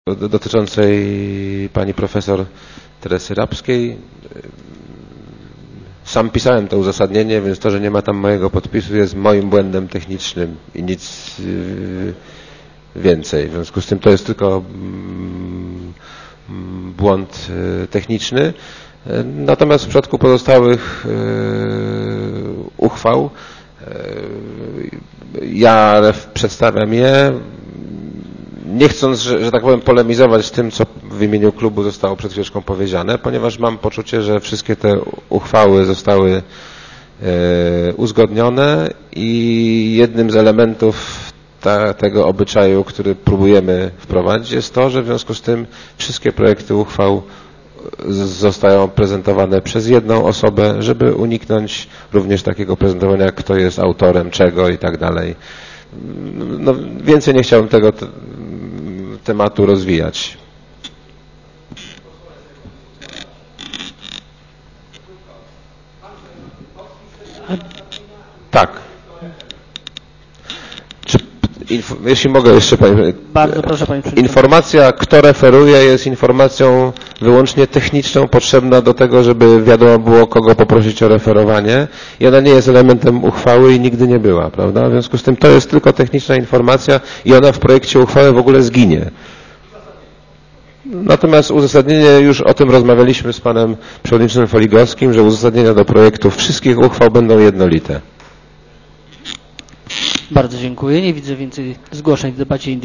Dotyczącej pani profesor Teresy Rabskiej. Sam pisałem to uzasadnienie, więc to, że nie ma tam mojego podpisu, jest moim błędem technicznym i nic więcej. W związku z tym to jest tylko błąd techniczny. Natomiast w przypadku pozostałych uchwał ja przedstawiam je, nie chcąc, że tak powiem, polemizować z tym, co w imieniu klubu zostało przed chwileczką powiedziane, ponieważ mam poczucie, że wszystkie te uchwały zostały uzgodnione i jednym z elementów tego obyczaju, który próbujemy wprowadzić, jest to, że w związku z tym wszystkie projekty uchwał zostają prezentowane przez jedną osobę, żeby uniknąć również takiego prezentowania, kto jest autorem czego i tak dalej. No, więcej nie chciałbym tego tematu rozwijać. Tak. Jeśli mogę jeszcze, panie. Bardzo proszę, panie przewodniczący. Informacja, kto referuje, jest informacją wyłącznie techniczną, potrzebna do tego, żeby wiadomo było, kogo poprosić o referowanie. I ona nie jest elementem uchwały i nigdy nie była, prawda? W związku z tym to jest tylko techniczna informacja i ona w projekcie uchwały w ogóle zginie. Natomiast uzasadnienie, już o tym rozmawialiśmy z panem przewodniczącym Foligowskim, że uzasadnienia do projektów wszystkich uchwał będą jednolite. Bardzo dziękuję. Nie widzę więcej zgłoszeń w debacie